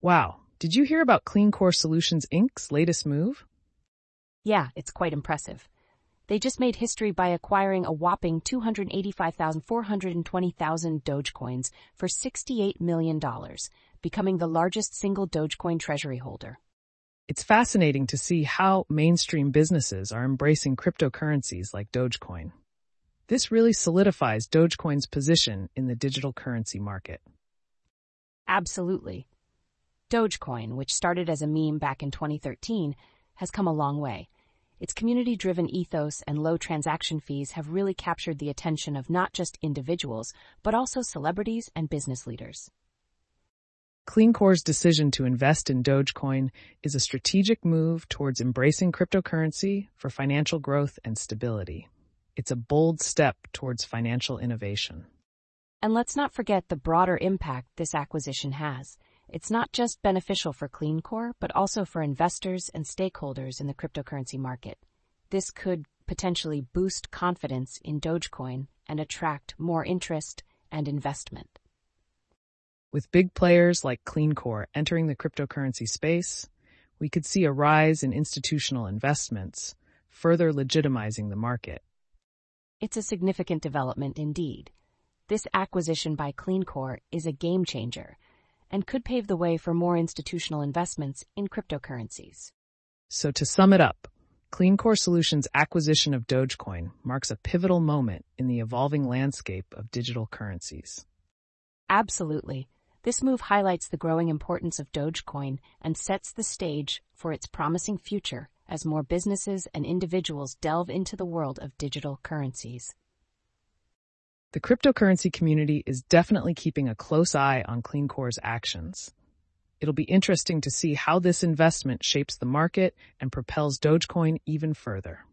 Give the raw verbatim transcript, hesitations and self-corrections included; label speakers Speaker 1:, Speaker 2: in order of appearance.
Speaker 1: Wow, did you hear about Clean Core Solutions Incorporated's latest move?
Speaker 2: Yeah, it's quite impressive. They just made history by acquiring a whopping two hundred eighty-five thousand four hundred twenty thousand Dogecoins for sixty-eight million dollars, becoming the largest single Dogecoin treasury holder.
Speaker 1: It's fascinating to see how mainstream businesses are embracing cryptocurrencies like Dogecoin. This really solidifies Dogecoin's position in the digital currency market.
Speaker 2: Absolutely. Dogecoin, which started as a meme back in twenty thirteen, has come a long way. Its community-driven ethos and low transaction fees have really captured the attention of not just individuals, but also celebrities and business leaders.
Speaker 1: CleanCore's decision to invest in Dogecoin is a strategic move towards embracing cryptocurrency for financial growth and stability. It's a bold step towards financial innovation.
Speaker 2: And let's not forget the broader impact this acquisition has. It's not just beneficial for CleanCore, but also for investors and stakeholders in the cryptocurrency market. This could potentially boost confidence in Dogecoin and attract more interest and investment.
Speaker 1: With big players like CleanCore entering the cryptocurrency space, we could see a rise in institutional investments, further legitimizing the market.
Speaker 2: It's a significant development indeed. This acquisition by CleanCore is a game changer and could pave the way for more institutional investments in cryptocurrencies.
Speaker 1: So to sum it up, CleanCore Solutions' acquisition of Dogecoin marks a pivotal moment in the evolving landscape of digital currencies.
Speaker 2: Absolutely. This move highlights the growing importance of Dogecoin and sets the stage for its promising future as more businesses and individuals delve into the world of digital currencies.
Speaker 1: The cryptocurrency community is definitely keeping a close eye on CleanCore's actions. It'll be interesting to see how this investment shapes the market and propels Dogecoin even further.